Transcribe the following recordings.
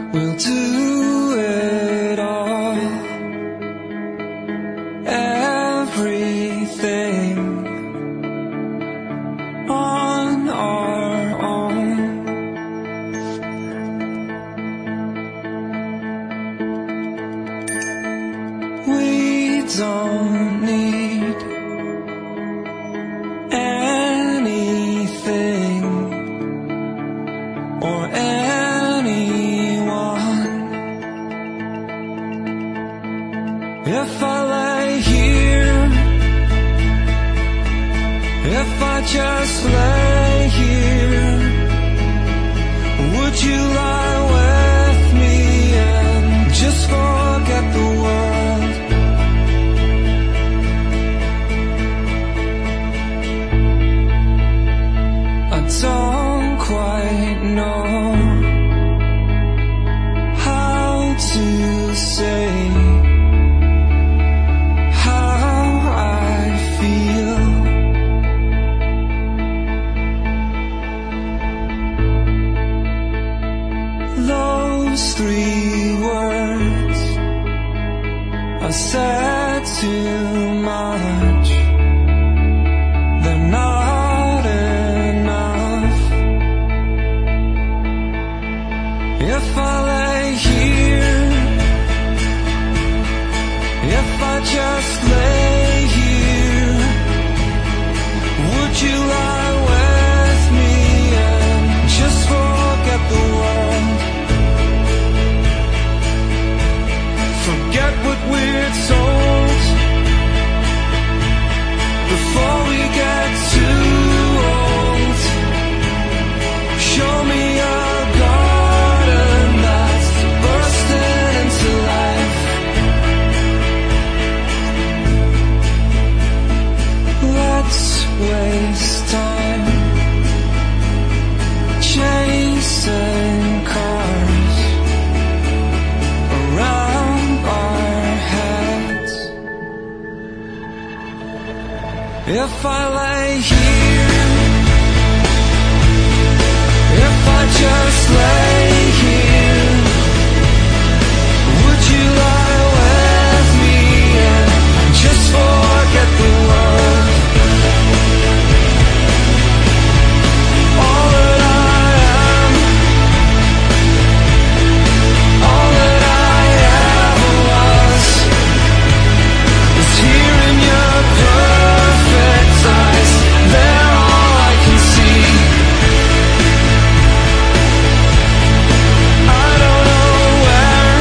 We'll do it all, everything on our own. We don't need anything or anyone. If I lay here, if I just lay here, would you lie with me and just forget the world? I don't quite know how to say how I feel. Those 3 words I said too much. They're not enough. If I lay here, if I just lay here, would you lie with me and just forget the world? Forget what we're told before we get too old. Show me a garden that's bursting into life. Let's waste time chasing cars around our heads. If I lay here, if I just lay here, would you lie with me and just forget the world? All that I am, all that I ever was, is here in your perfect eyes. They're all I can see. I don't know where,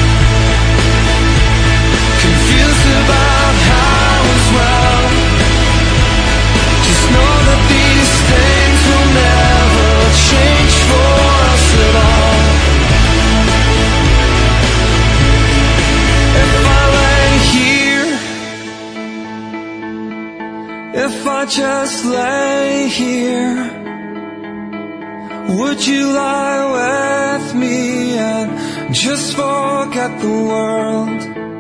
confused about how as well. Just know that these things will never change for us at all. If I lay here, if I just lay here, would you lie with me and just forget the world?